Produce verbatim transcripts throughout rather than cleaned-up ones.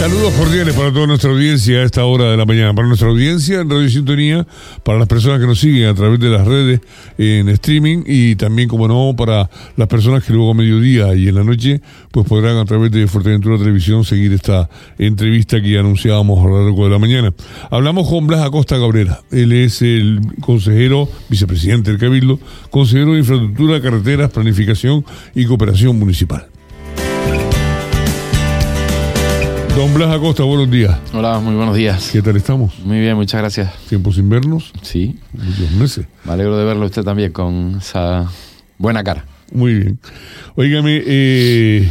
Saludos cordiales para toda nuestra audiencia a esta hora de la mañana, para nuestra audiencia en Radio Sintonía, para las personas que nos siguen a través de las redes en streaming y también, como no, para las personas que luego a mediodía y en la noche pues podrán a través de Fuerteventura Televisión seguir esta entrevista que ya anunciábamos a lo largo de la mañana. Hablamos con Blas Acosta Cabrera, él es el consejero, vicepresidente del Cabildo, consejero de Infraestructura, Carreteras, Planificación y Cooperación Municipal. Don Blas Acosta, buenos días. Hola, muy buenos días. ¿Qué tal estamos? Muy bien, muchas gracias. ¿Tiempo sin vernos? Sí. Muchos meses. Me alegro de verlo usted también con esa buena cara. Muy bien. Óigame, eh,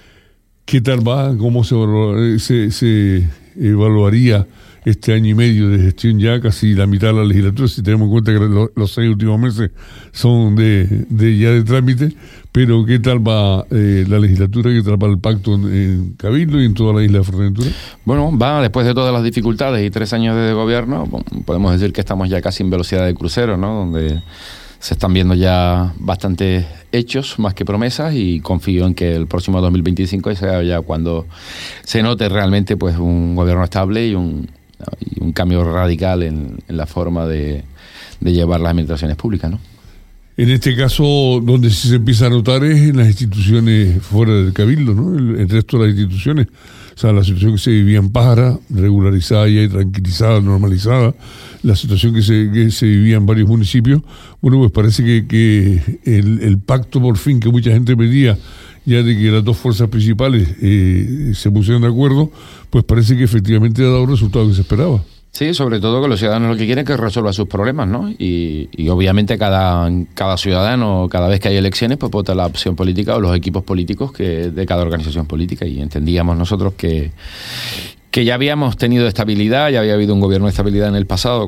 ¿qué tal va? ¿Cómo se, se, se evaluaría este año y medio de gestión, ya casi la mitad de la legislatura, si tenemos en cuenta que los, los seis últimos meses son de, de ya de trámite, pero qué tal va eh, la legislatura, qué tal va el pacto en, en Cabildo y en toda la isla de Fuerteventura? Bueno, va después de todas las dificultades y tres años de gobierno, podemos decir que estamos ya casi en velocidad de crucero, ¿no? Donde se están viendo ya bastantes hechos más que promesas, y confío en que el próximo dos mil veinticinco sea ya cuando se note realmente pues un gobierno estable y un y un cambio radical en, en la forma de, de llevar las administraciones públicas, ¿no? En este caso, donde sí se empieza a notar es en las instituciones fuera del Cabildo, ¿no? El, el resto de las instituciones. O sea, la situación que se vivía en Pájara, regularizada y tranquilizada, normalizada, la situación que se, que se vivía en varios municipios, bueno, pues parece que, que el, el pacto por fin que mucha gente pedía, ya de que las dos fuerzas principales eh, se pusieron de acuerdo, pues parece que efectivamente ha dado el resultado que se esperaba. Sí, sobre todo que los ciudadanos lo que quieren es que resuelva sus problemas, ¿no? Y, y obviamente cada, cada ciudadano, cada vez que hay elecciones, pues vota la opción política o los equipos políticos que de cada organización política, y entendíamos nosotros que, que ya habíamos tenido estabilidad, ya había habido un gobierno de estabilidad en el pasado,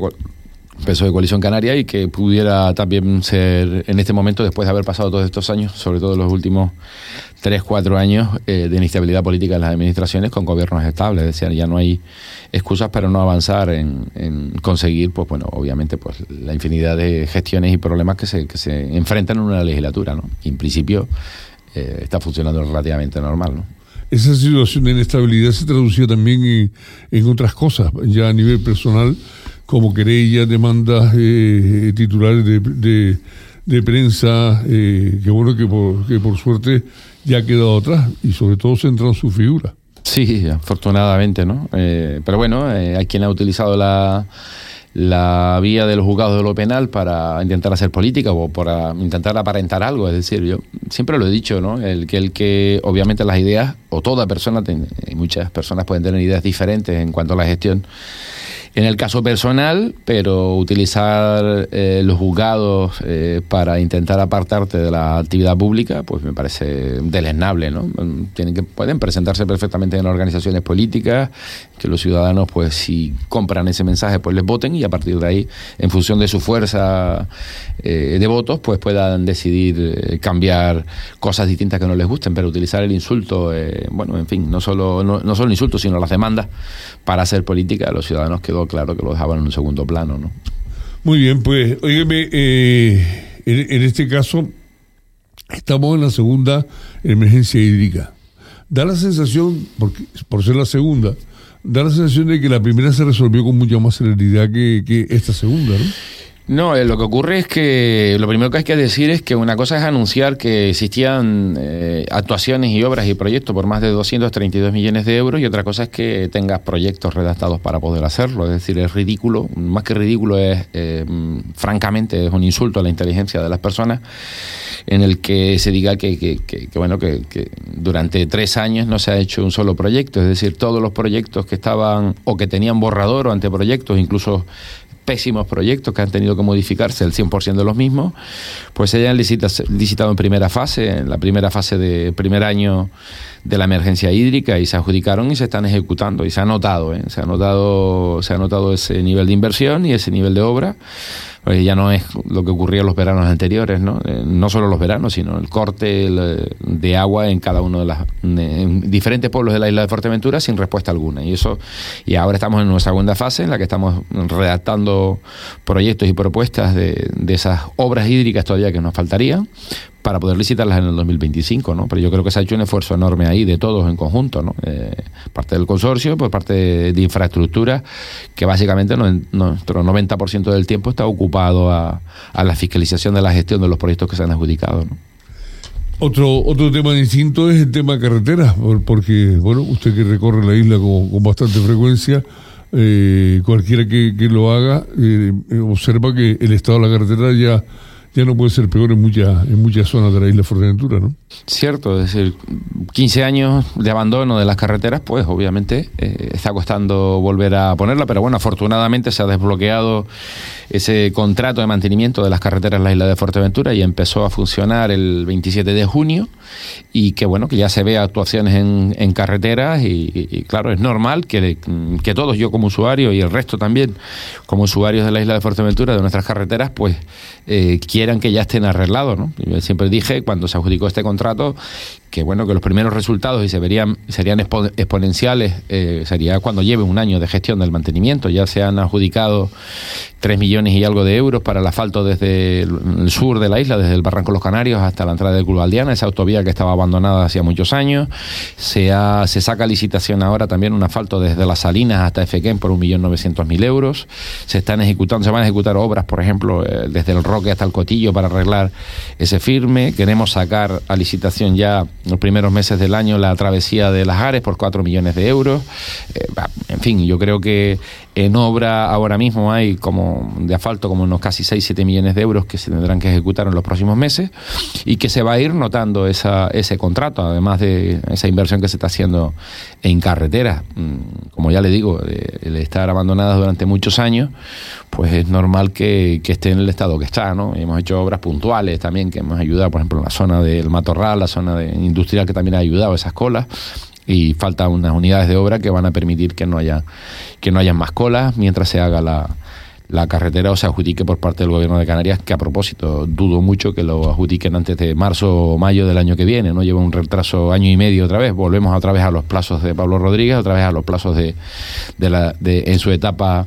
P S O E de Coalición Canaria, y que pudiera también ser en este momento, después de haber pasado todos estos años, sobre todo los últimos tres, cuatro años eh, de inestabilidad política en las administraciones, con gobiernos estables. Es decir, ya no hay excusas para no avanzar en, en conseguir, pues bueno, obviamente, pues la infinidad de gestiones y problemas que se, que se enfrentan en una legislatura, ¿no? Y en principio eh, está funcionando relativamente normal, ¿no? Esa situación de inestabilidad se traducía también en, en otras cosas, ya a nivel personal, como querellas, demandas, eh, titulares de, de, de prensa, eh, que bueno que por, que por suerte ya ha quedado atrás y sobre todo centrado en su figura. Sí, afortunadamente, ¿no? Eh, pero bueno, eh, hay quien ha utilizado la, la vía de los juzgados de lo penal para intentar hacer política o para intentar aparentar algo. Es decir, yo siempre lo he dicho, ¿no? El que, el que obviamente las ideas, o toda persona, ten, muchas personas pueden tener ideas diferentes en cuanto a la gestión en el caso personal, pero utilizar eh, los juzgados eh, para intentar apartarte de la actividad pública, pues me parece deleznable, ¿no? Tienen que, pueden presentarse perfectamente en organizaciones políticas, que los ciudadanos, pues si compran ese mensaje, pues les voten, y a partir de ahí, en función de su fuerza eh, de votos, pues puedan decidir eh, cambiar cosas distintas que no les gusten, pero utilizar el insulto, eh, bueno, en fin, no solo no, no solo el insulto, sino las demandas para hacer política, a los ciudadanos quedó claro que lo dejaban en un segundo plano, ¿no? Muy bien, pues, óigame, eh, en, en este caso estamos en la segunda emergencia hídrica. Da la sensación, porque, por ser la segunda, da la sensación de que la primera se resolvió con mucha más celeridad que, que esta segunda, ¿no? No, eh, lo que ocurre es que lo primero que hay que decir es que una cosa es anunciar que existían eh, actuaciones y obras y proyectos por más de doscientos treinta y dos millones de euros, y otra cosa es que tengas proyectos redactados para poder hacerlo. Es decir, es ridículo, más que ridículo es, eh, francamente, es un insulto a la inteligencia de las personas en el que se diga que, que, que, que bueno, que, que durante tres años no se ha hecho un solo proyecto. Es decir, todos los proyectos que estaban o que tenían borrador o anteproyectos, incluso pésimos proyectos que han tenido que modificarse el cien por ciento de los mismos, pues se hayan licitado en primera fase, en la primera fase de primer año de la emergencia hídrica, y se adjudicaron y se están ejecutando, y se ha notado, ¿eh? se ha notado, se ha notado ese nivel de inversión y ese nivel de obra. Pues ya no es lo que ocurría en los veranos anteriores, ¿no? Eh, no solo los veranos, sino el corte el, de agua en cada uno de las en diferentes pueblos de la isla de Fuerteventura sin respuesta alguna. Y eso, y ahora estamos en una segunda fase en la que estamos redactando proyectos y propuestas de, de esas obras hídricas todavía que nos faltarían, para poder licitarlas en el dos mil veinticinco, ¿no? Pero yo creo que se ha hecho un esfuerzo enorme ahí de todos en conjunto, ¿no? Eh, parte del consorcio, por parte de, de infraestructura, que básicamente no, nuestro noventa por ciento del tiempo está ocupado a, a la fiscalización de la gestión de los proyectos que se han adjudicado, ¿no? Otro otro tema distinto es el tema de carreteras, porque, bueno, usted que recorre la isla con, con bastante frecuencia, eh, cualquiera que, que lo haga, eh, observa que el estado de la carretera ya ya no puede ser peor en muchas en muchas zonas de la isla de Fuerteventura, ¿no? Cierto, es decir, quince años de abandono de las carreteras, pues obviamente eh, está costando volver a ponerla, pero bueno, afortunadamente se ha desbloqueado ese contrato de mantenimiento de las carreteras en la isla de Fuerteventura y empezó a funcionar el veintisiete de junio, y que bueno, que ya se ve actuaciones en, en carreteras y, y, y claro, es normal que, que todos, yo como usuario y el resto también como usuarios de la isla de Fuerteventura, de nuestras carreteras, pues eh, quieran que ya estén arreglados, ¿no? Yo siempre dije, cuando se adjudicó este contrato, que bueno, que los primeros resultados y se verían, serían expo- exponenciales, eh, sería cuando lleve un año de gestión del mantenimiento. Ya se han adjudicado tres millones y algo de euros para el asfalto desde el, el sur de la isla, desde el Barranco Los Canarios hasta la entrada de Culvaldiana, esa autovía que estaba abandonada hacía muchos años. Se, ha, se saca a licitación ahora también un asfalto desde Las Salinas hasta Efequén por un millón novecientos mil euros. Se están ejecutando, se van a ejecutar obras, por ejemplo, eh, desde el Roque hasta el Cotillo para arreglar ese firme. Queremos sacar a licitación ya los primeros meses del año la travesía de Las Ares por cuatro millones de euros. Eh, en fin, yo creo que en obra ahora mismo hay como de asfalto como unos casi seis siete millones de euros que se tendrán que ejecutar en los próximos meses, y que se va a ir notando esa, ese contrato, además de esa inversión que se está haciendo en carreteras. Como ya le digo, el estar abandonadas durante muchos años, pues es normal que, que esté en el estado que está, ¿no? Hemos hecho obras puntuales también que hemos ayudado, por ejemplo, en la zona del Matorral, la zona de industrial, que también ha ayudado a esas colas, y falta unas unidades de obra que van a permitir que no haya que no haya más colas mientras se haga la, la carretera o se adjudique por parte del Gobierno de Canarias, que a propósito dudo mucho que lo adjudiquen antes de marzo o mayo del año que viene, ¿no? Lleva un retraso año y medio otra vez. Volvemos otra vez a los plazos de Pablo Rodríguez, otra vez a los plazos de, de la de en su etapa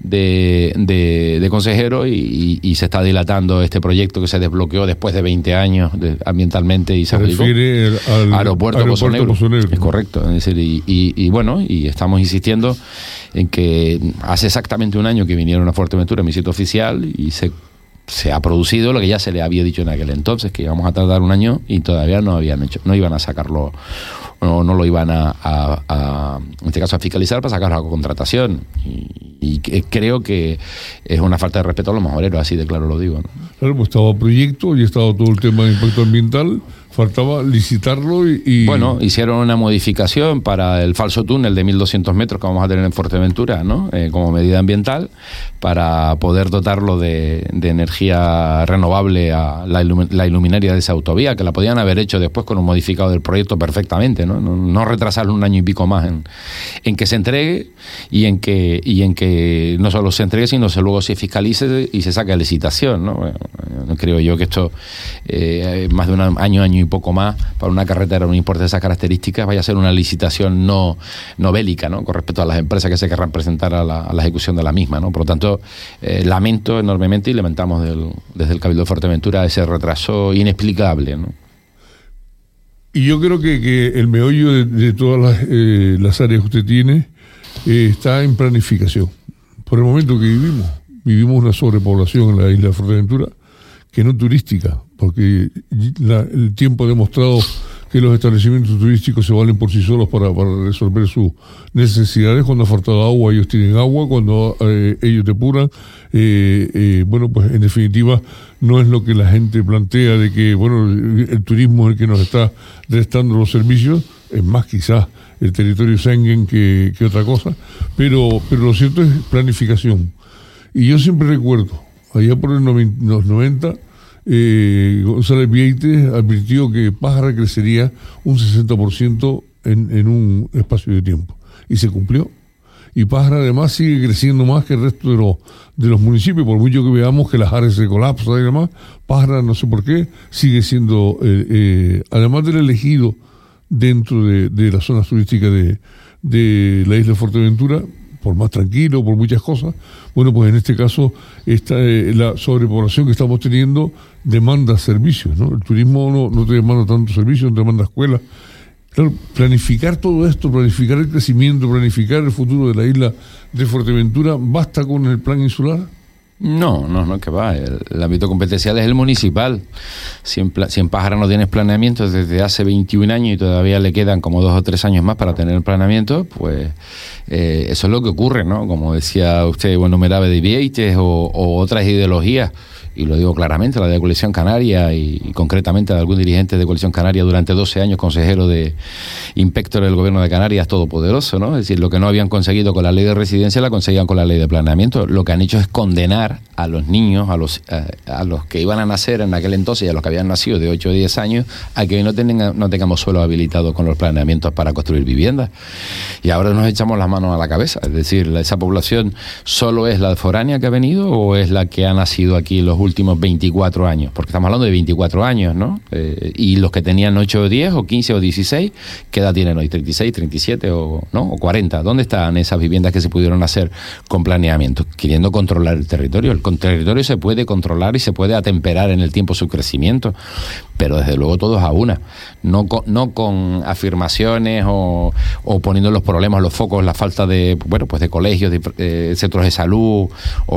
de, de, de consejero, y, y se está dilatando este proyecto que se desbloqueó después de veinte años de, ambientalmente, y se adjudicó. Refiere al aeropuerto, aeropuerto Pozo Negro. Pozo Negro. Es correcto. Es decir, y, y, y bueno, y estamos insistiendo en que hace exactamente un año que vinieron a Fuerteventura en visita oficial, y se se ha producido lo que ya se le había dicho en aquel entonces, que íbamos a tardar un año, y todavía no habían hecho, no iban a sacarlo, no, no lo iban a, a, a, en este caso, a fiscalizar para sacarlo a contratación. Y, y creo que es una falta de respeto a los majoreros, así de claro lo digo, ¿no? Claro, pues estaba proyecto y estaba todo el tema de impacto ambiental, faltaba licitarlo y, y... Bueno, hicieron una modificación para el falso túnel de mil doscientos metros que vamos a tener en Fuerteventura, ¿no? Eh, como medida ambiental, para poder dotarlo de, de energía renovable a la, ilum- la iluminaria de esa autovía, que la podían haber hecho después con un modificado del proyecto perfectamente, ¿no? No, no retrasarlo un año y pico más en, en que se entregue y en que y en que no solo se entregue, sino que luego se fiscalice y se saque a licitación, ¿no? Bueno, creo yo que esto, eh, más de un año, año y poco más, para una carretera, un importe de esas características, vaya a ser una licitación no, no bélica, ¿no? Con respecto a las empresas que se querrán presentar a la, a la ejecución de la misma, ¿no? Por lo tanto, eh, lamento enormemente y lamentamos del, desde el Cabildo de Fuerteventura ese retraso inexplicable, ¿no? Y yo creo que, que el meollo de, de todas las, eh, las áreas que usted tiene eh, está en planificación. Por el momento que vivimos, vivimos una sobrepoblación en la isla de Fuerteventura, que no turística, porque la, el tiempo ha demostrado que los establecimientos turísticos se valen por sí solos para, para resolver sus necesidades. Cuando ha faltado agua, ellos tienen agua. Cuando eh, ellos depuran, eh, eh, bueno, pues en definitiva no es lo que la gente plantea de que, bueno, el turismo es el que nos está restando los servicios. Es más, quizás el territorio Schengen que, que otra cosa, pero, pero lo cierto es planificación. Y yo siempre recuerdo, allá por el noven, los noventa, eh, González Vieites advirtió que Pájara crecería un sesenta por ciento en, en un espacio de tiempo. Y se cumplió. Y Pájara además sigue creciendo más que el resto de los, de los municipios, por mucho que veamos que las áreas se colapsan y demás. Pájara, no sé por qué, sigue siendo, eh, eh, además del elegido dentro de, de las zonas turísticas de, de la isla de Fuerteventura, por más tranquilo, por muchas cosas. Bueno, pues en este caso esta, eh, la sobrepoblación que estamos teniendo demanda servicios, ¿no? El turismo no, no te demanda tantos servicios, no te demanda escuelas. Claro, planificar todo esto, planificar el crecimiento, planificar el futuro de la isla de Fuerteventura, ¿basta con el plan insular? No, no, no, que va. El, el ámbito competencial es el municipal. Si en, si en Pájara no tienes planeamiento desde hace veintiún años y todavía le quedan como dos o tres años más para tener el planeamiento, pues eh, eso es lo que ocurre, ¿no? Como decía usted, bueno, Merave de Vieites o, o otras ideologías, y lo digo claramente, la de Coalición Canaria y, y concretamente de algún dirigente de Coalición Canaria durante doce años, consejero de Inspector del Gobierno de Canarias, todopoderoso, ¿no? Es decir, lo que no habían conseguido con la ley de residencia la conseguían con la ley de planeamiento. Lo que han hecho es condenar a los niños, a los a, a los que iban a nacer en aquel entonces y a los que habían nacido de ocho o diez años, a que hoy no, tengan, no tengamos suelo habilitado con los planeamientos para construir viviendas. Y ahora nos echamos las manos a la cabeza. Es decir, ¿esa población solo es la foránea que ha venido o es la que ha nacido aquí los últimos veinticuatro años? Porque estamos hablando de veinticuatro años, ¿no? Eh, y los que tenían ocho o diez o quince o dieciséis, ¿qué edad tienen hoy? ¿treinta y seis, treinta y siete o, ¿no? o cuarenta? ¿Dónde están esas viviendas que se pudieron hacer con planeamiento? Queriendo controlar el territorio. El territorio se puede controlar y se puede atemperar en el tiempo su crecimiento, pero desde luego todos a una. No con, no con afirmaciones o, o poniendo los problemas, los focos, la falta de, bueno, pues de colegios, de eh, centros de salud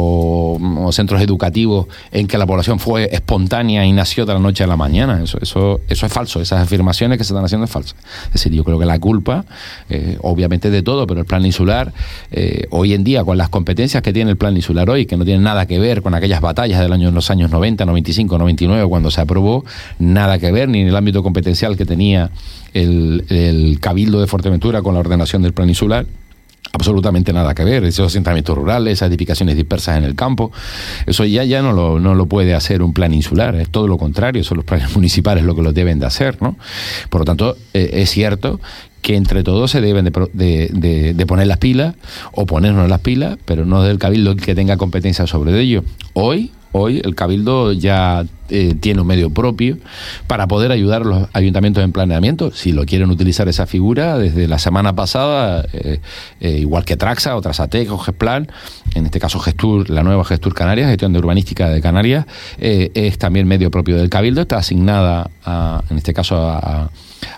o, o centros educativos en que la población fue espontánea y nació de la noche a la mañana. Eso, eso, eso es falso. Esas afirmaciones que se están haciendo es falso. Es decir, yo creo que la culpa, eh, obviamente de todo, pero el plan insular, eh, hoy en día, con las competencias que tiene el plan insular hoy, que no tienen nada que ver con aquellas batallas del año, en los años noventa, noventa y cinco, noventa y nueve, cuando se aprobó, nada que ver, ni en el ámbito competencial que tenía el, el Cabildo de Fuerteventura con la ordenación del plan insular. Absolutamente nada que ver. Esos asentamientos rurales, esas edificaciones dispersas en el campo, eso ya, ya no, lo, no lo puede hacer un plan insular, es todo lo contrario, son los planes municipales lo que lo deben de hacer, ¿no? Por lo tanto, eh, es cierto que entre todos se deben de, de, de, de poner las pilas o ponernos las pilas, pero no del Cabildo el que tenga competencia sobre ello. Hoy, hoy el Cabildo ya eh, tiene un medio propio para poder ayudar a los ayuntamientos en planeamiento, si lo quieren utilizar esa figura. Desde la semana pasada, eh, eh, igual que Traxa o Trasatec o Gesplan, en este caso Gestur, la nueva Gestur Canarias, Gestión de Urbanística de Canarias, eh, es también medio propio del Cabildo, está asignada a, en este caso a, a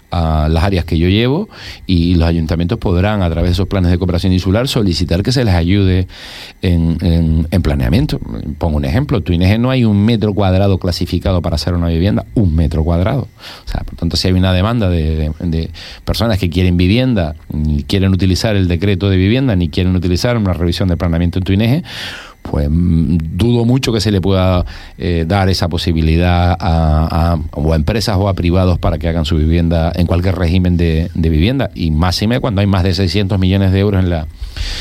a las áreas que yo llevo, y los ayuntamientos podrán, a través de esos planes de cooperación insular, solicitar que se les ayude en, en, en planeamiento. Pongo un ejemplo: en Tuineje no hay un metro cuadrado clasificado para hacer una vivienda, un metro cuadrado. O sea, por tanto, si hay una demanda de, de, de personas que quieren vivienda, ni quieren utilizar el decreto de vivienda, ni quieren utilizar una revisión de planeamiento en Tuineje, pues dudo mucho que se le pueda eh, dar esa posibilidad a, a, o a empresas o a privados para que hagan su vivienda en cualquier régimen de, de vivienda, y máxime cuando hay más de seiscientos millones de euros en la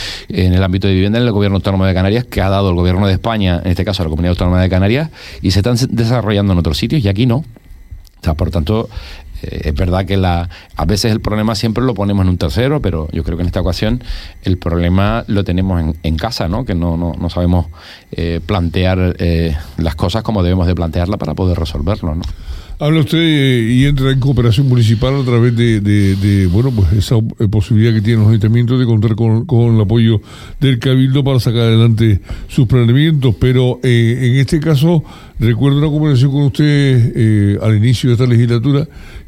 en el ámbito de vivienda en el Gobierno Autónomo de Canarias, que ha dado el Gobierno de España, en este caso la Comunidad Autónoma de Canarias, y se están desarrollando en otros sitios y aquí no. O sea, por tanto, eh, es verdad que la a veces el problema siempre lo ponemos en un tercero, pero yo creo que en esta ocasión el problema lo tenemos en, en casa, ¿no? Que no, no, no sabemos eh, plantear eh, las cosas como debemos de plantearlas para poder resolverlo, ¿no? Habla usted eh, y entra en cooperación municipal a través de, de, de bueno, pues esa posibilidad que tienen los ayuntamientos de contar con, con el apoyo del Cabildo para sacar adelante sus planeamientos, pero eh, en este caso recuerdo una conversación con usted eh, al inicio de esta legislatura,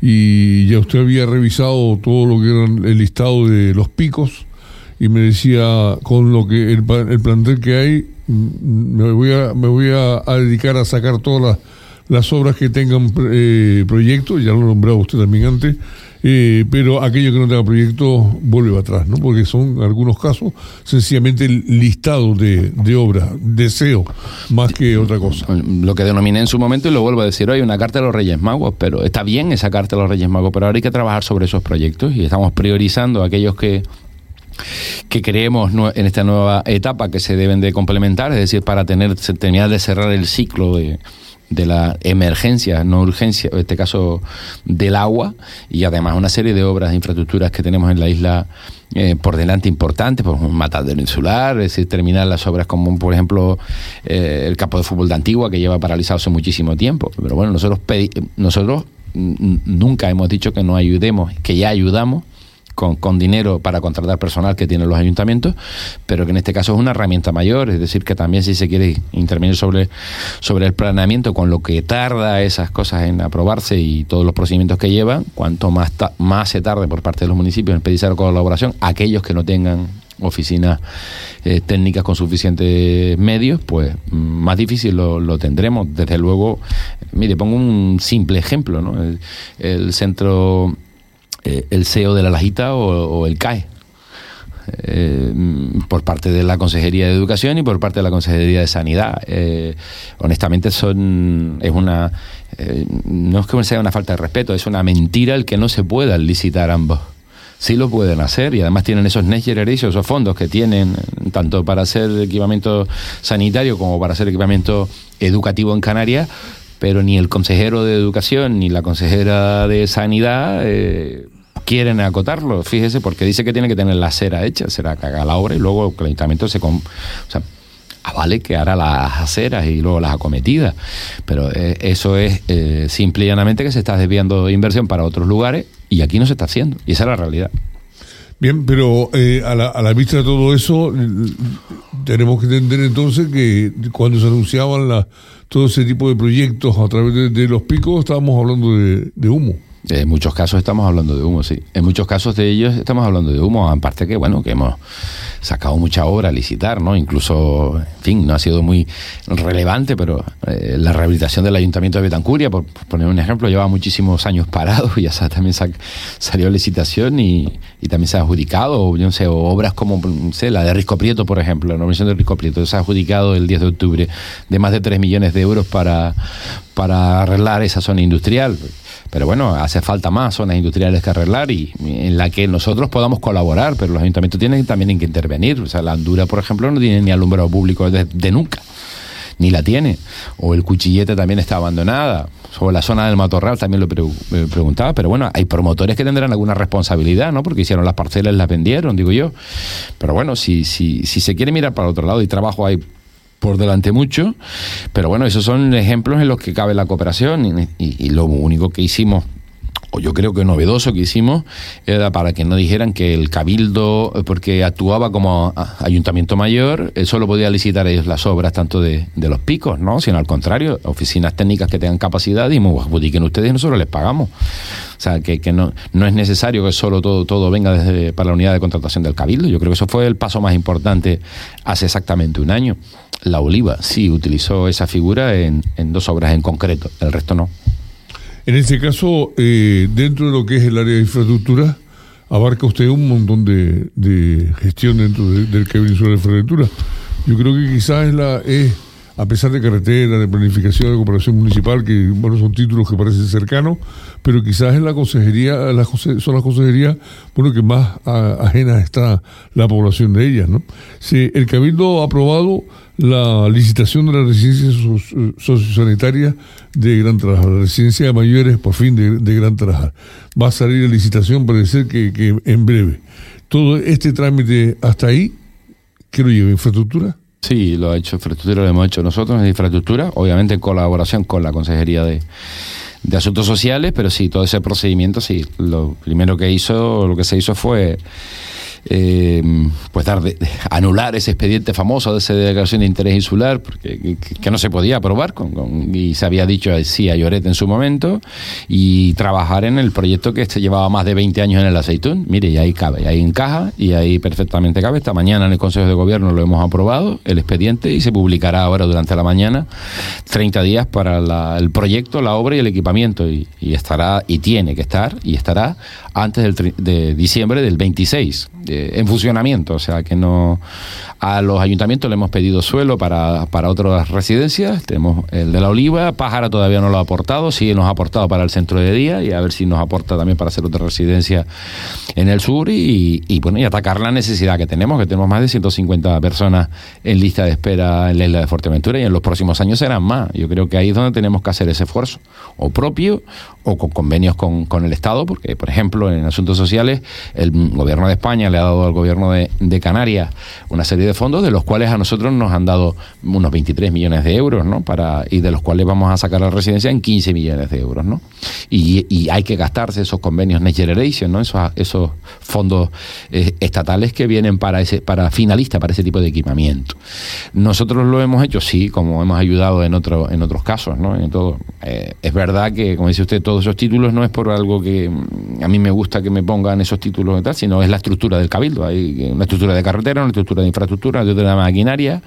y ya usted había revisado todo lo que era el listado de los picos, y me decía, con lo que el, el plantel que hay, me voy a, me voy a, a dedicar a sacar todas las las obras que tengan eh, proyectos, ya lo nombraba usted también antes, eh, pero aquello que no tenga proyectos vuelve atrás, ¿no? Porque son, en algunos casos, sencillamente el listado de, de obras, deseo, más que otra cosa. Lo que denominé en su momento, y lo vuelvo a decir hoy, una carta de los Reyes Magos, pero está bien esa carta de los Reyes Magos, pero ahora hay que trabajar sobre esos proyectos, y estamos priorizando aquellos que que creemos en esta nueva etapa que se deben de complementar, es decir, para tener terminar de cerrar el ciclo de de la emergencia, no urgencia, en este caso del agua, y además una serie de obras de infraestructuras que tenemos en la isla eh, por delante importantes, por un matadero insular, es decir, terminar las obras como, por ejemplo, eh, el campo de fútbol de Antigua, que lleva paralizado hace muchísimo tiempo. Pero bueno, nosotros pedi- nosotros n- nunca hemos dicho que no ayudemos, que ya ayudamos con, con dinero para contratar personal que tienen los ayuntamientos, pero que en este caso es una herramienta mayor, es decir, que también si se quiere intervenir sobre, sobre el planeamiento, con lo que tarda esas cosas en aprobarse y todos los procedimientos que llevan, cuanto más, ta- más se tarde por parte de los municipios en pedirse la colaboración, aquellos que no tengan oficinas eh, técnicas con suficientes medios, pues más difícil lo, lo tendremos. Desde luego, mire, pongo un simple ejemplo, ¿no? El, el centro, eh, el C E O de la Lajita o, o el C A E, eh, por parte de la Consejería de Educación y por parte de la Consejería de Sanidad. Eh, honestamente, son es una eh, no es que sea una falta de respeto, es una mentira el que no se puedan licitar ambos. Sí lo pueden hacer y además tienen esos Next Generation, esos fondos que tienen tanto para hacer equipamiento sanitario como para hacer equipamiento educativo en Canarias, pero ni el consejero de Educación ni la consejera de Sanidad eh, quieren acotarlo, fíjese, porque dice que tiene que tener la acera hecha, será que haga la obra y luego el ayuntamiento se... Com- o sea, vale que hará las aceras y luego las acometidas, pero eh, eso es eh, simple y llanamente que se está desviando inversión para otros lugares y aquí no se está haciendo, y esa es la realidad. Bien, pero eh, a, la, a la vista de todo eso, tenemos que entender entonces que cuando se anunciaban la, todo ese tipo de proyectos a través de, de los picos, estábamos hablando de, de humo. En muchos casos estamos hablando de humo, sí. En muchos casos de ellos estamos hablando de humo, aparte que, bueno, que hemos sacado mucha obra a licitar, ¿no? Incluso, en fin, no ha sido muy relevante, pero eh, la rehabilitación del Ayuntamiento de Betancuria, por, por poner un ejemplo, lleva muchísimos años parado y ya también sa- salió a licitación y, y también se ha adjudicado, yo no sé, obras como, no sé, la de Risco Prieto, por ejemplo, la nominación de Risco Prieto, se ha adjudicado el diez de octubre de más de tres millones de euros para, para arreglar esa zona industrial. Pero bueno, hace falta más zonas industriales que arreglar y en la que nosotros podamos colaborar, pero los ayuntamientos tienen también que intervenir. O sea, la Andura, por ejemplo, no tiene ni alumbrado público de, de nunca, ni la tiene. O el Cuchillete también está abandonada. Sobre la zona del Matorral también lo pre- me preguntaba, pero bueno, hay promotores que tendrán alguna responsabilidad, ¿no? Porque hicieron las parcelas y las vendieron, digo yo. Pero bueno, si, si, si se quiere mirar para otro lado y trabajo hay por delante mucho, pero bueno, esos son ejemplos en los que cabe la cooperación y, y, y lo único que hicimos, o yo creo que novedoso que hicimos, era para que no dijeran que el Cabildo, porque actuaba como ayuntamiento mayor, solo podía licitar ellos las obras tanto de, de los picos, ¿no? Sino al contrario, oficinas técnicas que tengan capacidad y adjudiquen ustedes y nosotros les pagamos. O sea, que, que no, no es necesario que solo todo, todo venga desde para la unidad de contratación del Cabildo. Yo creo que eso fue el paso más importante hace exactamente un año. La Oliva sí utilizó esa figura en, en dos obras en concreto, el resto no. En este caso, eh, dentro de lo que es el área de infraestructura, abarca usted un montón de, de gestión dentro de, del Cabildo Insular de Fuerteventura. Yo creo que quizás es la es, a pesar de carretera, de planificación, de cooperación municipal, que bueno, son títulos que parecen cercanos, pero quizás es la consejería, la, son las consejerías, bueno, que más a, ajenas está la población de ellas, ¿no? Si el Cabildo ha aprobado la licitación de la residencia sociosanitaria de Gran Tarajal, la residencia de mayores, por fin, de, de Gran Tarajal. Va a salir la licitación, parece que, que en breve. Todo este trámite hasta ahí, ¿qué lo lleva? ¿Infraestructura? Sí, lo ha hecho infraestructura, lo hemos hecho nosotros en infraestructura, obviamente en colaboración con la Consejería de, de Asuntos Sociales, pero sí, todo ese procedimiento, sí, lo primero que hizo, lo que se hizo fue eh, pues dar de, de, anular ese expediente famoso de esa declaración de interés insular, porque que, que no se podía aprobar con, con, y se había dicho sí a Lloret en su momento, y trabajar en el proyecto que este llevaba más de veinte años en el Aceitún. Mire, y ahí cabe, y ahí encaja y ahí perfectamente cabe. Esta mañana en el Consejo de Gobierno lo hemos aprobado, el expediente, y se publicará ahora durante la mañana, treinta días para la, el proyecto, la obra y el equipamiento, y, y estará, y tiene que estar, y estará antes del, de diciembre del veintiséis, eh, en funcionamiento. O sea que no, a los ayuntamientos le hemos pedido suelo para, para otras residencias. Tenemos el de la Oliva, Pájara todavía no lo ha aportado, sí nos ha aportado para el centro de día, y a ver si nos aporta también para hacer otra residencia en el sur, y, y bueno, y atacar la necesidad que tenemos, que tenemos más de ciento cincuenta personas en lista de espera en la isla de Fuerteventura, y en los próximos años serán más. Yo creo que ahí es donde tenemos que hacer ese esfuerzo, o propio o con convenios con, con el Estado, porque por ejemplo en asuntos sociales el Gobierno de España le ha ha dado al gobierno de, de Canarias una serie de fondos, de los cuales a nosotros nos han dado unos veintitrés millones de euros, ¿no? Para, y de los cuales vamos a sacar la residencia en quince millones de euros, ¿no? Y, y hay que gastarse esos convenios Next Generation, ¿no? Esos, esos fondos eh, estatales que vienen para ese, para finalistas, para ese tipo de equipamiento. Nosotros lo hemos hecho, sí, como hemos ayudado en otro, en otros casos, ¿no? En todo. Eh, es verdad que, como dice usted, todos esos títulos no es por algo que a mí me gusta que me pongan esos títulos y tal, sino es la estructura del Cabildo. Hay una estructura de carretera, una estructura de infraestructura, una estructura de maquinaria,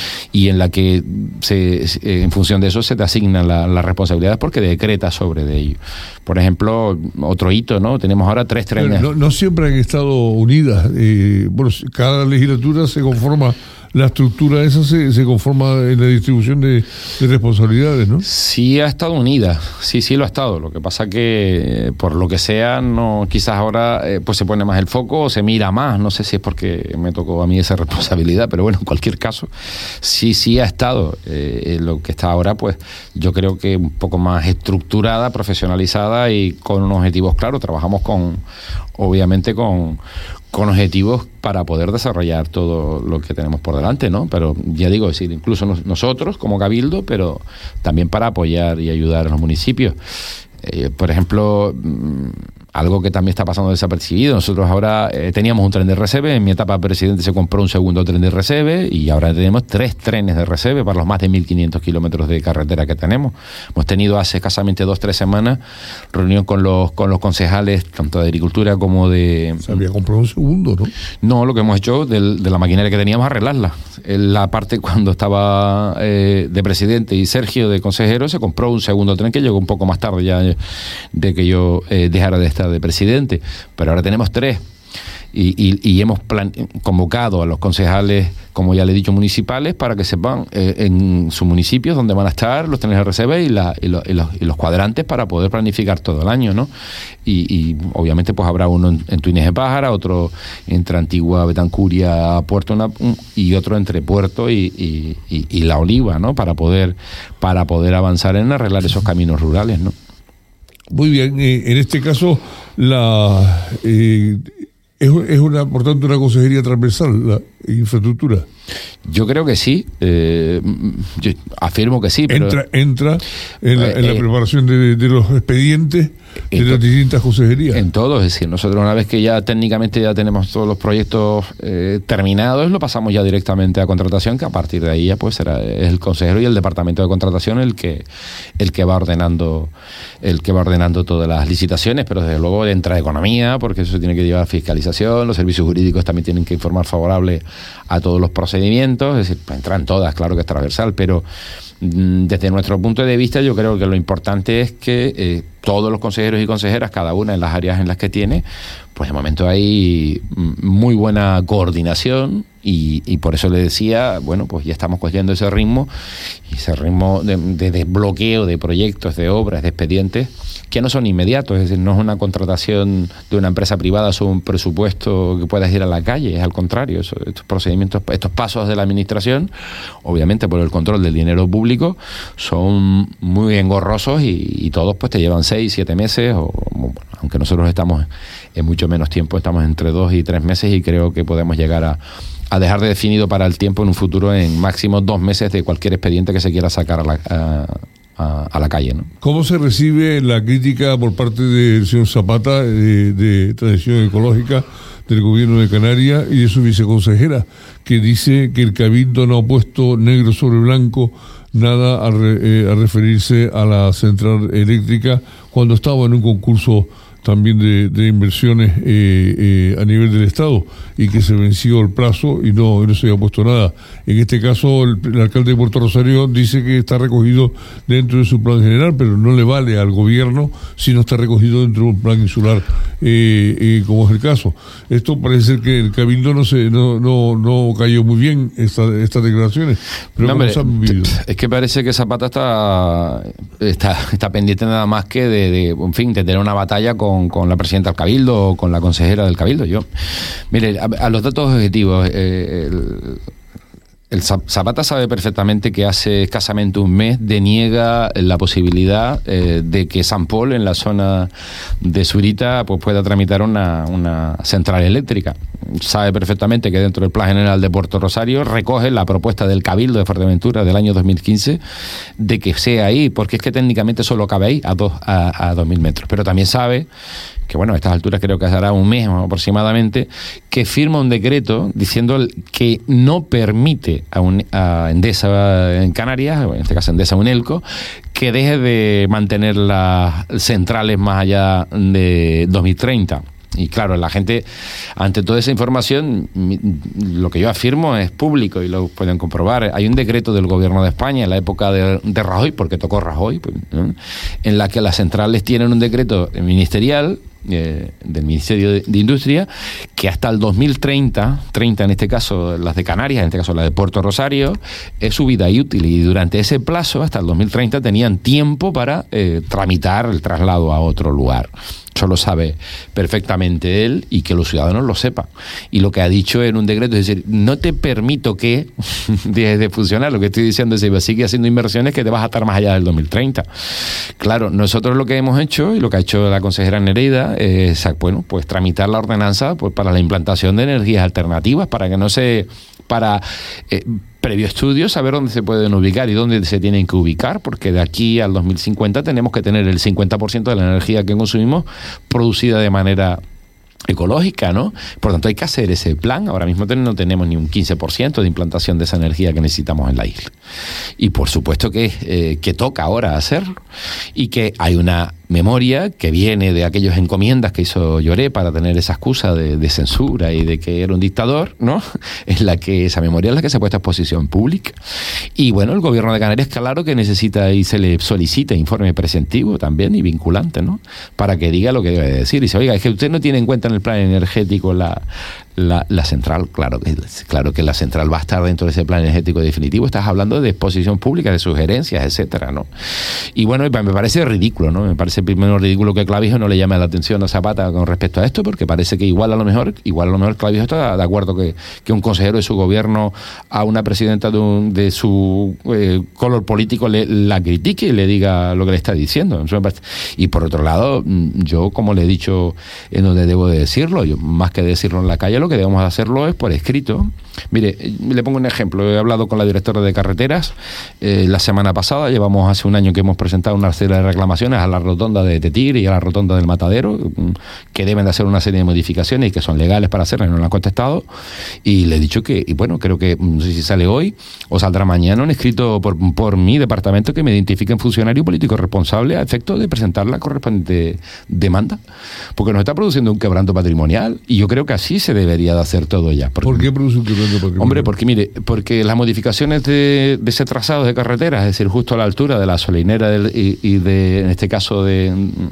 y en la que se, en función de eso se te asignan la, las responsabilidades porque decreta sobre de ello. Por ejemplo, otro hito, ¿no? Tenemos ahora tres trenes. No, no siempre han estado unidas. Eh, bueno, cada legislatura se conforma, la estructura esa se, se conforma en la distribución de, de responsabilidades, ¿no? Sí ha estado unida, sí, sí lo ha estado. Lo que pasa que, por lo que sea, no, quizás ahora eh, pues se pone más el foco o se mira más. No sé si es porque me tocó a mí esa responsabilidad, pero bueno, en cualquier caso, sí, sí ha estado. Eh, lo que está ahora, pues yo creo que un poco más estructurada, profesionalizada y con unos objetivos claros. Trabajamos con, obviamente, con... con objetivos para poder desarrollar todo lo que tenemos por delante, ¿no? Pero ya digo, es decir, incluso nos, nosotros como Cabildo, pero también para apoyar y ayudar a los municipios. Eh, por ejemplo, algo que también está pasando desapercibido, nosotros ahora eh, teníamos un tren de R S B, en mi etapa de presidente se compró un segundo tren de R S B y ahora tenemos tres trenes de R S B para los más de mil quinientos kilómetros de carretera que tenemos. Hemos tenido hace escasamente dos, tres semanas reunión con los con los concejales, tanto de Agricultura como de... Se había comprado un segundo, ¿no? No, lo que hemos hecho de, de la maquinaria que teníamos, arreglarla. La parte cuando estaba eh, de presidente y Sergio de consejero, se compró un segundo tren que llegó un poco más tarde ya de que yo eh, dejara de estar de presidente, pero ahora tenemos tres y, y, y hemos plan- convocado a los concejales, como ya le he dicho, municipales, para que sepan eh, en sus municipios dónde van a estar los trenes de R S B y, la, y, lo, y, los, y los cuadrantes para poder planificar todo el año, ¿no? Y, y obviamente pues habrá uno en, en Tuines de Pájara, otro entre Antigua Betancuria, Puerto Una, y otro entre Puerto y, y, y, y La Oliva, ¿no? Para poder, para poder avanzar en arreglar esos caminos rurales, ¿no? Muy bien, eh, en este caso la eh, es, es una, por tanto, una consejería transversal, la infraestructura. Yo creo que sí, eh, yo afirmo que sí, pero... Entra, entra en la, en la eh, preparación de, de los expedientes de las distintas consejerías. En todo, es decir, nosotros una vez que ya técnicamente ya tenemos todos los proyectos eh, terminados, lo pasamos ya directamente a contratación, que a partir de ahí ya pues será el consejero y el departamento de contratación el que el que va ordenando el que va ordenando todas las licitaciones, pero desde luego entra economía, porque eso tiene que llevar fiscalización, los servicios jurídicos también tienen que informar favorable a todos los procedimientos, es decir, pues entran todas, claro que es transversal, pero desde nuestro punto de vista yo creo que lo importante es que eh, todos los consejeros y consejeras, cada una en las áreas en las que tiene, pues de momento hay muy buena coordinación y, y por eso le decía, bueno, pues ya estamos cogiendo ese ritmo, y ese ritmo de, de desbloqueo de proyectos, de obras, de expedientes, que no son inmediatos, es decir, no es una contratación de una empresa privada sobre un presupuesto que puedas ir a la calle, es al contrario, eso, estos procedimientos, estos pasos de la administración, obviamente por el control del dinero público, son muy engorrosos y, y todos pues te llevan seis, siete meses, o bueno, aunque nosotros estamos en mucho menos tiempo, estamos entre dos y tres meses y creo que podemos llegar a a dejar de definido para el tiempo en un futuro en máximo dos meses de cualquier expediente que se quiera sacar a la, a, a, a la calle, ¿no? ¿Cómo se recibe la crítica por parte del señor Zapata de, de Transición Ecológica del Gobierno de Canarias y de su viceconsejera, que dice que el Cabildo no ha puesto negro sobre blanco nada a, re, eh, a referirse a la central eléctrica cuando estaba en un concurso también de, de inversiones eh, eh, a nivel del Estado, y que se venció el plazo y no, no se había puesto nada? En este caso el, el alcalde de Puerto Rosario dice que está recogido dentro de su plan general, pero no le vale al gobierno si no está recogido dentro de un plan insular, eh, eh, como es el caso. Esto parece ser que el Cabildo no se no no, no cayó muy bien esta, estas declaraciones, pero no, hombre, ¿cómo se han vivido? Es que parece que Zapata está está, está pendiente nada más que de, de, en fin, de tener una batalla con con la presidenta del Cabildo o con la consejera del Cabildo. Yo, mire, a, a los datos objetivos, eh, el, el Zapata sabe perfectamente que hace escasamente un mes deniega la posibilidad eh, de que San Pol, en la zona de Zurita, pues pueda tramitar una, una central eléctrica. sabe perfectamente que dentro del Plan General de Puerto Rosario recoge la propuesta del Cabildo de Fuerteventura del año dos mil quince de que sea ahí, porque es que técnicamente solo cabe ahí a dos a, a dos mil metros. Pero también sabe que, bueno, a estas alturas creo que hará un mes aproximadamente, que firma un decreto diciendo que no permite a, un, a Endesa en Canarias, en este caso Endesa Unelco, que deje de mantener las centrales más allá de dos mil treinta. Y claro, la gente, ante toda esa información, lo que yo afirmo es público y lo pueden comprobar. Hay un decreto del gobierno de España en la época de, de Rajoy, porque tocó Rajoy, pues, ¿no?, en la que las centrales tienen un decreto ministerial eh, del Ministerio de, de Industria, que hasta el dos mil treinta, treinta en este caso las de Canarias, en este caso la de Puerto Rosario, es su vida útil, y durante ese plazo, hasta el dos mil treinta, tenían tiempo para eh, tramitar el traslado a otro lugar. Eso lo sabe perfectamente él, y que los ciudadanos lo sepan. Y lo que ha dicho en un decreto es decir, no te permito que dejes de funcionar. Lo que estoy diciendo es que sigue haciendo inversiones que te vas a estar más allá del dos mil treinta. Claro, nosotros lo que hemos hecho, y lo que ha hecho la consejera Nereida, es, bueno, pues tramitar la ordenanza pues, para la implantación de energías alternativas, para que no se... para eh, previo estudio, saber dónde se pueden ubicar y dónde se tienen que ubicar, porque de aquí al dos mil cincuenta tenemos que tener el cincuenta por ciento de la energía que consumimos producida de manera ecológica, ¿no? Por tanto, hay que hacer ese plan. Ahora mismo no tenemos ni un quince por ciento de implantación de esa energía que necesitamos en la isla. Y por supuesto que, eh, que toca ahora hacerlo, y que hay una memoria que viene de aquellas encomiendas que hizo Lloré para tener esa excusa de, de censura y de que era un dictador, ¿no? Es la que, esa memoria es la que se ha puesto a exposición pública. Y bueno, el gobierno de Canarias, claro que necesita y se le solicita informe preceptivo también y vinculante, ¿no? Para que diga lo que debe decir. Y dice, oiga, es que usted no tiene en cuenta en el plan energético la, la, la central. Claro que, claro que la central va a estar dentro de ese plan energético definitivo. Estás hablando de exposición pública, de sugerencias, etcétera, ¿no? Y bueno, me parece ridículo, ¿no? Me parece primero ridículo que Clavijo no le llame la atención a Zapata con respecto a esto, porque parece que igual a lo mejor, igual a lo mejor Clavijo está de acuerdo que, que un consejero de su gobierno a una presidenta de, un, de su eh, color político le, la critique y le diga lo que le está diciendo. Y por otro lado, yo, como le he dicho en donde debo de decirlo, yo más que decirlo en la calle, lo que debemos hacerlo es por escrito. Mire, le pongo un ejemplo. He hablado con la directora de carreteras eh, la semana pasada. Llevamos hace un año que hemos presentado una serie de reclamaciones a la rotonda de Tetir y a la rotonda del Matadero, que deben de hacer una serie de modificaciones y que son legales para hacerlas, no lo han contestado. Y le he dicho que, y bueno, creo que no sé si sale hoy o saldrá mañana un escrito por, por mi departamento que me identifique en funcionario político responsable a efecto de presentar la correspondiente demanda, porque nos está produciendo un quebranto patrimonial, y yo creo que así se debería de hacer todo ya. Porque, ¿por qué produce un quebranto patrimonial? Hombre, porque mire, porque las modificaciones de, de ese trazado de carreteras, es decir, justo a la altura de la Solinera del, y, y de, en este caso de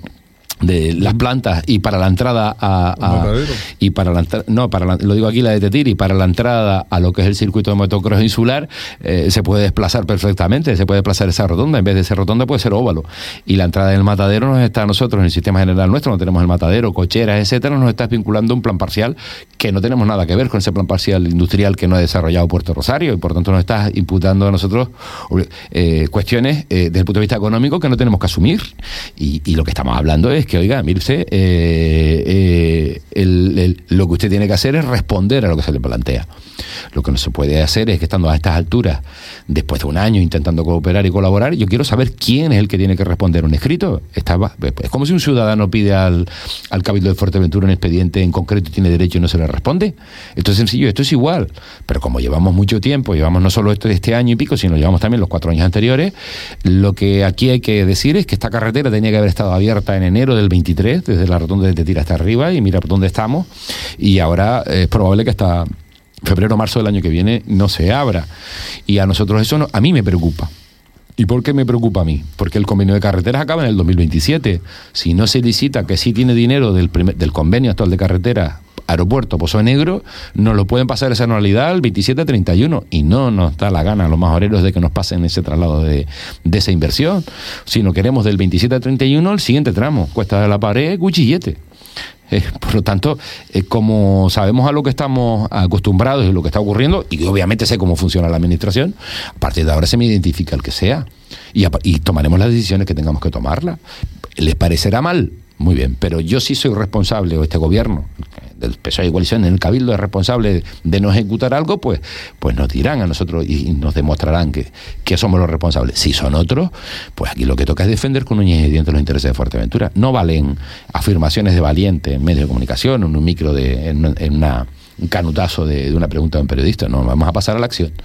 de las plantas, y para la entrada a, a y para la no para la, lo digo aquí la de Tetir, y para la entrada a lo que es el circuito de motocross insular eh, se puede desplazar perfectamente, se puede desplazar esa rotonda, en vez de ser rotonda puede ser óvalo, y la entrada del Matadero nos está a nosotros en el sistema general nuestro, no tenemos el Matadero, cocheras, etcétera, nos está vinculando un plan parcial que no tenemos nada que ver con ese plan parcial industrial que no ha desarrollado Puerto Rosario, y por tanto nos está imputando a nosotros eh, cuestiones eh, desde el punto de vista económico que no tenemos que asumir, y, y lo que estamos hablando es que, oiga, mire usted, eh, eh, el, el, lo que usted tiene que hacer es responder a lo que se le plantea. Lo que no se puede hacer es que, estando a estas alturas, después de un año intentando cooperar y colaborar, yo quiero saber quién es el que tiene que responder un escrito. Estaba, es como si un ciudadano pide al, al Cabildo de Fuerteventura un expediente en concreto y tiene derecho y no se le responde. Esto es sencillo, esto es igual. Pero como llevamos mucho tiempo, llevamos no solo esto de este año y pico, sino llevamos también los cuatro años anteriores, lo que aquí hay que decir es que esta carretera tenía que haber estado abierta en enero del veintitrés, desde la rotonda de Tetir hasta arriba, y mira por dónde estamos, y ahora es probable que hasta febrero o marzo del año que viene no se abra. Y a nosotros eso no, a mí me preocupa. ¿Y por qué me preocupa a mí? Porque el convenio de carreteras acaba en el dos mil veintisiete. Si no se licita, que sí tiene dinero del, primer, del convenio actual de carreteras, Aeropuerto Pozo Negro, nos lo pueden pasar esa anualidad el veintisiete a treinta y uno, y no nos da la gana a los majoreros de que nos pasen ese traslado de, de esa inversión. Si no queremos del veintisiete a treinta y uno, el siguiente tramo, Cuesta de la Pared, Cuchillete. Eh, por lo tanto, eh, como sabemos a lo que estamos acostumbrados y lo que está ocurriendo, y obviamente sé cómo funciona la administración, a partir de ahora se me identifica el que sea, y, y tomaremos las decisiones que tengamos que tomarlas. ¿Les parecerá mal? Muy bien, pero yo sí soy responsable, o este gobierno, del P S O E y coalición en el Cabildo es responsable de no ejecutar algo, pues, pues nos dirán a nosotros y nos demostrarán que, que somos los responsables. Si son otros, pues aquí lo que toca es defender con uñas y dientes los intereses de Fuerteventura. No valen afirmaciones de valiente en medios de comunicación, en un micro, de, en, en una, un canutazo de, de una pregunta de un periodista. No, vamos a pasar a la acción.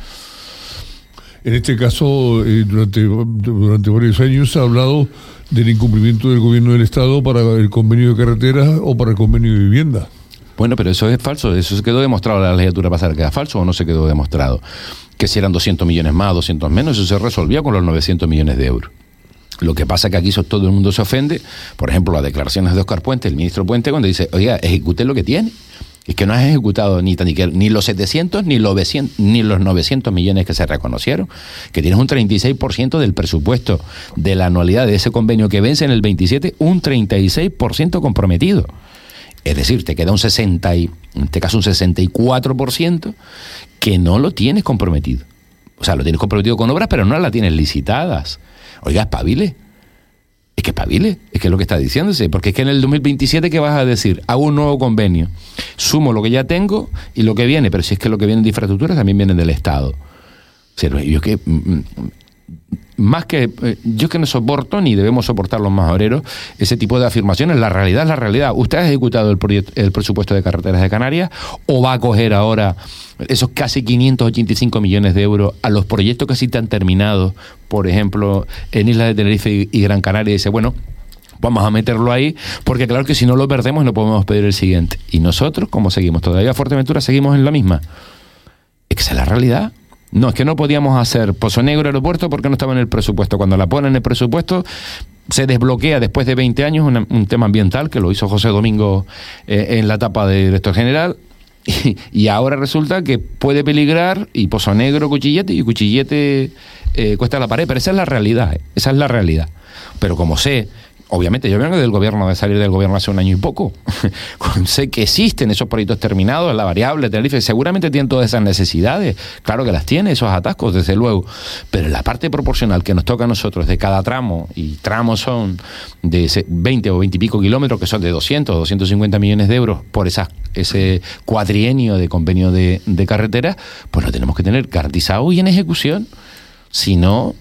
En este caso, eh, durante, durante varios años se ha hablado del incumplimiento del gobierno del Estado para el convenio de carreteras o para el convenio de vivienda. Bueno, pero eso es falso, eso se quedó demostrado en la legislatura pasada, ¿queda falso o no se quedó demostrado? Que si eran doscientos millones más, doscientos menos, eso se resolvía con los novecientos millones de euros. Lo que pasa es que aquí todo el mundo se ofende, por ejemplo, las declaraciones de Óscar Puente, el ministro Puente, cuando dice, oiga, ejecute lo que tiene. Es que no has ejecutado ni, ni, ni los setecientos ni los, ni los novecientos millones que se reconocieron, que tienes un treinta y seis por ciento del presupuesto de la anualidad de ese convenio que vence en el veintisiete, un treinta y seis por ciento comprometido. Es decir, te queda un sesenta y, en este caso un sesenta y cuatro por ciento que no lo tienes comprometido. O sea, lo tienes comprometido con obras, pero no las tienes licitadas. Oiga, espabile. Es que espabile, es que es lo que está diciéndose. Porque es que en el dos mil veintisiete, ¿qué vas a decir? Hago un nuevo convenio, sumo lo que ya tengo y lo que viene, pero si es que lo que viene de infraestructuras también viene del Estado. O sea, yo que... Más que, yo es que no soporto, ni debemos soportar los más obreros, ese tipo de afirmaciones. La realidad es la realidad. ¿Usted ha ejecutado el, proyecto, el presupuesto de carreteras de Canarias o va a coger ahora esos casi quinientos ochenta y cinco millones de euros a los proyectos que sí están terminados, por ejemplo, en Islas de Tenerife y, y Gran Canaria, y dice, bueno, vamos a meterlo ahí, porque claro que si no lo perdemos no podemos pedir el siguiente? Y nosotros, ¿cómo seguimos? Todavía Fuerteventura seguimos en la misma. Es que esa es la realidad. No, es que no podíamos hacer Pozo Negro Aeropuerto porque no estaba en el presupuesto. Cuando la ponen en el presupuesto, se desbloquea después de veinte años una, un tema ambiental que lo hizo José Domingo eh, en la etapa de director general. Y, y ahora resulta que puede peligrar y Pozo Negro, Cuchillete, y Cuchillete eh, cuesta la pared. Pero esa es la realidad, eh, esa es la realidad. Pero como sé... Obviamente, yo vengo del gobierno, de salir del gobierno hace un año y poco. Sé que existen esos proyectos terminados, la variable, Tenerife, seguramente tienen todas esas necesidades. Claro que las tiene, esos atascos, desde luego. Pero la parte proporcional que nos toca a nosotros de cada tramo, y tramos son de veinte o veinte y pico kilómetros, que son de doscientos o doscientos cincuenta millones de euros por esas, ese cuatrienio de convenio de, de carretera, pues lo tenemos que tener garantizado y en ejecución. Si no,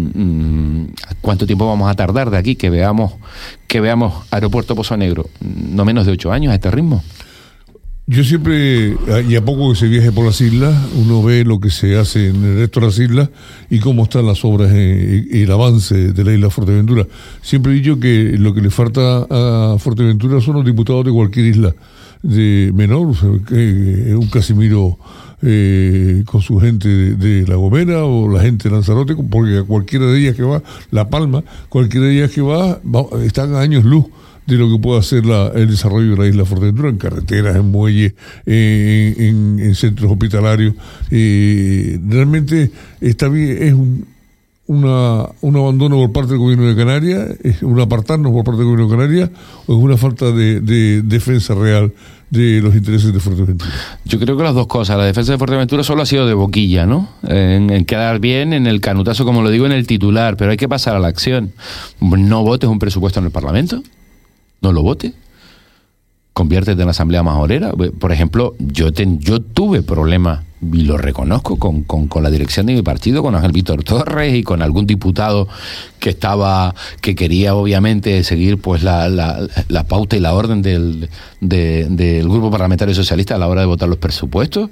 ¿cuánto tiempo vamos a tardar de aquí que veamos que veamos Aeropuerto Pozo Negro? No menos de ocho años a este ritmo. Yo siempre, y a poco que se viaje por las islas, uno ve lo que se hace en el resto de las islas y cómo están las obras y el avance de la isla Fuerteventura. Siempre he dicho que lo que le falta a Fuerteventura son los diputados de cualquier isla de menor, o sea, que un Casimiro eh, con su gente de, de La Gomera o la gente de Lanzarote, porque a cualquiera de ellas que va, La Palma, cualquiera de ellas que va, va están a años luz de lo que puede hacer la, el desarrollo de la isla Fuerteventura, en carreteras, en muelles, eh, en, en centros hospitalarios. Eh, realmente está bien, es un, una, un abandono por parte del gobierno de Canarias, es un apartarnos por parte del gobierno de Canarias, o es una falta de, de defensa real de los intereses de Fuerteventura. Yo creo que las dos cosas. La defensa de Fuerteventura solo ha sido de boquilla, ¿no? En, en quedar bien en el canutazo, como lo digo, en el titular, pero hay que pasar a la acción. No votes un presupuesto en el Parlamento, no lo votes, conviértete en la Asamblea Majorera. Por ejemplo, yo ten, yo tuve problemas, y lo reconozco, con, con, con la dirección de mi partido, con Ángel Víctor Torres y con algún diputado que estaba, que quería obviamente seguir pues la, la, la pauta y la orden del, de, del Grupo Parlamentario Socialista a la hora de votar los presupuestos.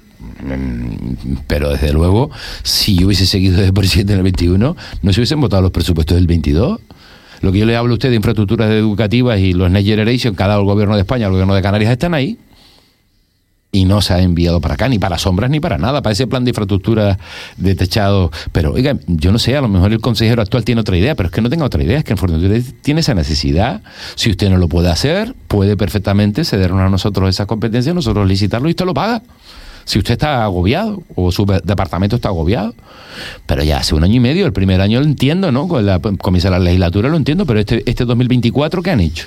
Pero desde luego, si yo hubiese seguido de presidente en el veintiuno, no se hubiesen votado los presupuestos del veintidós. Lo que yo le hablo a usted de infraestructuras educativas y los Next Generation que ha dado el gobierno de España, el gobierno de Canarias, están ahí. Y no se ha enviado para acá, ni para sombras, ni para nada, para ese plan de infraestructura de techado. Pero, oiga, yo no sé, a lo mejor el consejero actual tiene otra idea, pero es que no tenga otra idea, es que en Fuerteventura tiene esa necesidad. Si usted no lo puede hacer, puede perfectamente cedernos a nosotros esas competencias, nosotros licitarlo y usted lo paga. Si usted está agobiado, o su departamento está agobiado. Pero ya hace un año y medio, el primer año lo entiendo, ¿no? Con la comienza la legislatura lo entiendo, pero este, este dos mil veinticuatro, ¿qué han hecho?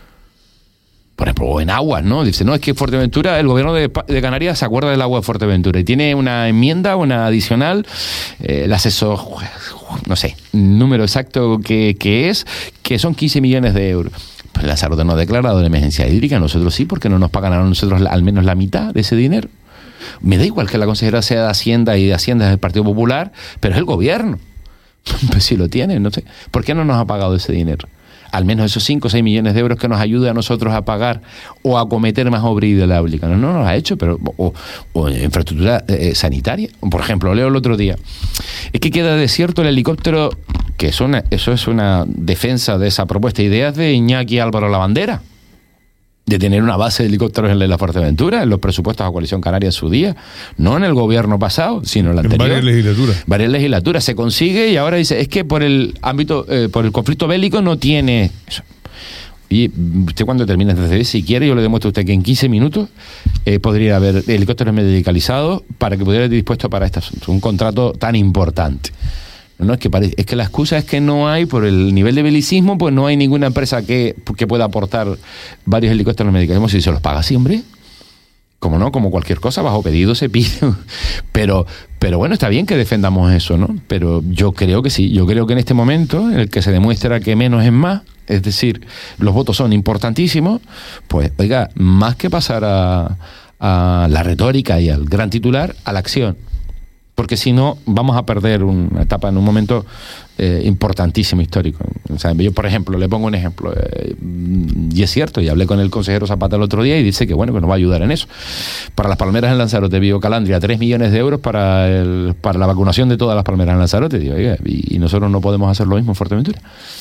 Por ejemplo, en aguas, ¿no? Dice, no, es que Fuerteventura, el gobierno de, de Canarias se acuerda del agua de Fuerteventura y tiene una enmienda, una adicional, eh, el asesor, no sé, número exacto que, que es, que son quince millones de euros. Pues Lanzarote no ha declarado la emergencia hídrica, nosotros sí, porque no nos pagan a nosotros al menos la mitad de ese dinero. Me da igual que la consejera sea de Hacienda y de Hacienda es del Partido Popular, pero es el gobierno. Pues si lo tiene, no sé. ¿Por qué no nos ha pagado ese dinero? Al menos esos cinco o seis millones de euros que nos ayude a nosotros a pagar o a acometer más obra hidráulica. No, no nos ha hecho, pero o, o infraestructura eh, sanitaria. Por ejemplo, leo el otro día. Es que queda desierto el helicóptero, que es una, eso es una defensa de esa propuesta. Ideas de Iñaki Álvaro Lavandera, de tener una base de helicópteros en la Fuerteventura, en los presupuestos a Coalición Canaria en su día, no en el gobierno pasado, sino en el anterior. En varias legislaturas. Varias legislaturas. Se consigue y ahora dice, es que por el ámbito, eh, por el conflicto bélico no tiene eso. Y usted cuando termine de hacer, si quiere, yo le demuestro a usted que en quince minutos eh, podría haber helicópteros medicalizados para que pudiera estar dispuesto para este asunto. Un contrato tan importante. No, es que parece, es que la excusa es que no hay, por el nivel de belicismo, pues no hay ninguna empresa que, que pueda aportar varios helicópteros medicalizados. Si se los paga así, hombre, como no, como cualquier cosa, bajo pedido se pide. Pero, pero bueno, está bien que defendamos eso, ¿no? Pero yo creo que sí, yo creo que en este momento, en el que se demuestra que menos es más, es decir, los votos son importantísimos, pues, oiga, más que pasar a, a la retórica y al gran titular, a la acción. Porque si no, vamos a perder una etapa en un momento eh, importantísimo, histórico. O sea, yo, por ejemplo, le pongo un ejemplo, eh, y es cierto, y hablé con el consejero Zapata el otro día y dice que, bueno, que nos va a ayudar en eso. Para las palmeras en Lanzarote, Biocalandria, tres millones de euros para el, para la vacunación de todas las palmeras en Lanzarote. Digo, oiga, y, y nosotros no podemos hacer lo mismo en Fuerteventura.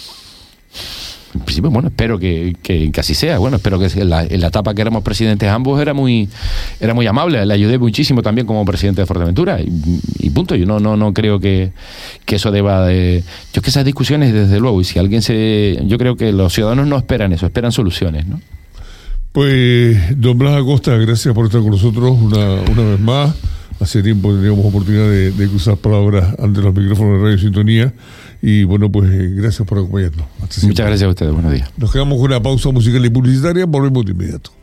En principio, bueno, espero que, que, que así sea. Bueno, espero que en la, en la etapa que éramos presidentes ambos era muy era muy amable. Le ayudé muchísimo también como presidente de Fuerteventura. Y, y punto. Yo no no no creo que, que eso deba de... Yo es que esas discusiones, desde luego, y si alguien se... Yo creo que los ciudadanos no esperan eso, esperan soluciones, ¿no? Pues, don Blas Acosta, gracias por estar con nosotros una, una vez más. Hace tiempo teníamos oportunidad de, de cruzar palabras ante los micrófonos de Radio Sintonía. Y bueno, pues gracias por acompañarnos. Muchas gracias a ustedes, buenos días. Nos quedamos con una pausa musical y publicitaria, volvemos de inmediato.